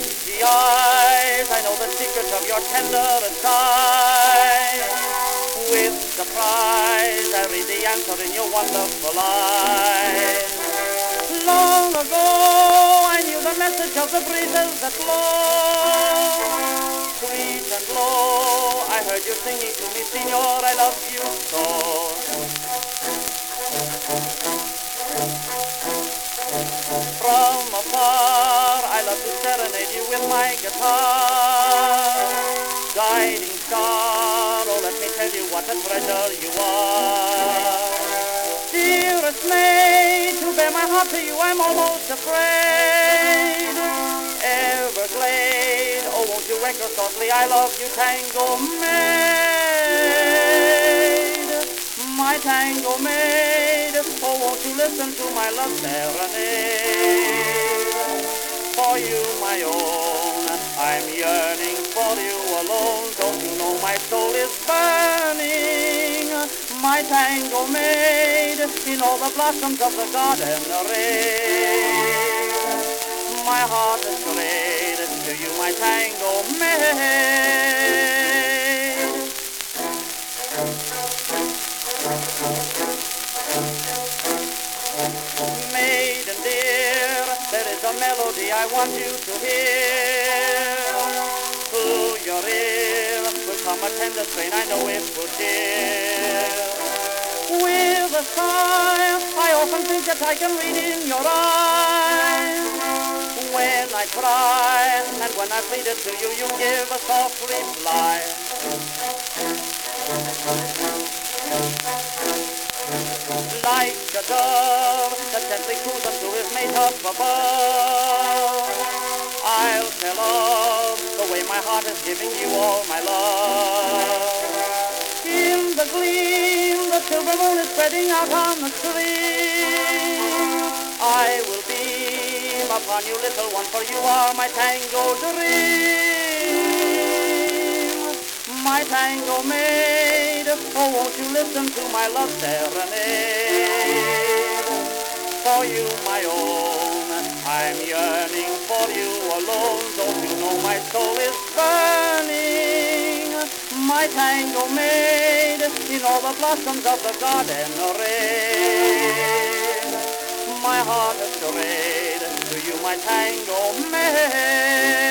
misty eyes, I know the secret of your tenderest eyes. With surprise, I read the answer in your wonderful eyes. Long ago, I knew the message of the breezes that blow. Sweet and low, I heard you singing to me, Senor, I love you so. From afar, I love to serenade you with my guitar. Guiding star, oh, let me tell you what a treasure you are. Dearest maid, to bear my heart to you I'm almost afraid. Everglade, oh, won't you anchor softly, I love you, tango maid. My tango maid, oh, won't you listen to my love serenade? For you, my own, I'm yearning for you alone. Don't you know my soul is burning? My tango maid, in all the blossoms of the garden arrayed. My heart is strayed to you, my tango maid. Maiden dear, there is a melody I want you to hear. To your ear will come a tender strain, I know it will cheer. With a sigh, I often think that I can read in your eyes. When I cry, and when I pleaded to you, you give a soft reply. Like a dove that gently coos unto his mate up above, I'll tell of the way my heart is giving you all my love. In the gleam, the silver moon is spreading out on the stream. I will beam upon you, little one, for you are my tango dream. My tango maid, oh, won't you listen to my love serenade? For you, my own, I'm yearning for you alone. Don't you know my soul is burning? My tango maid, in all the blossoms of the garden arrayed. My heart is strayed to you, my tango maid.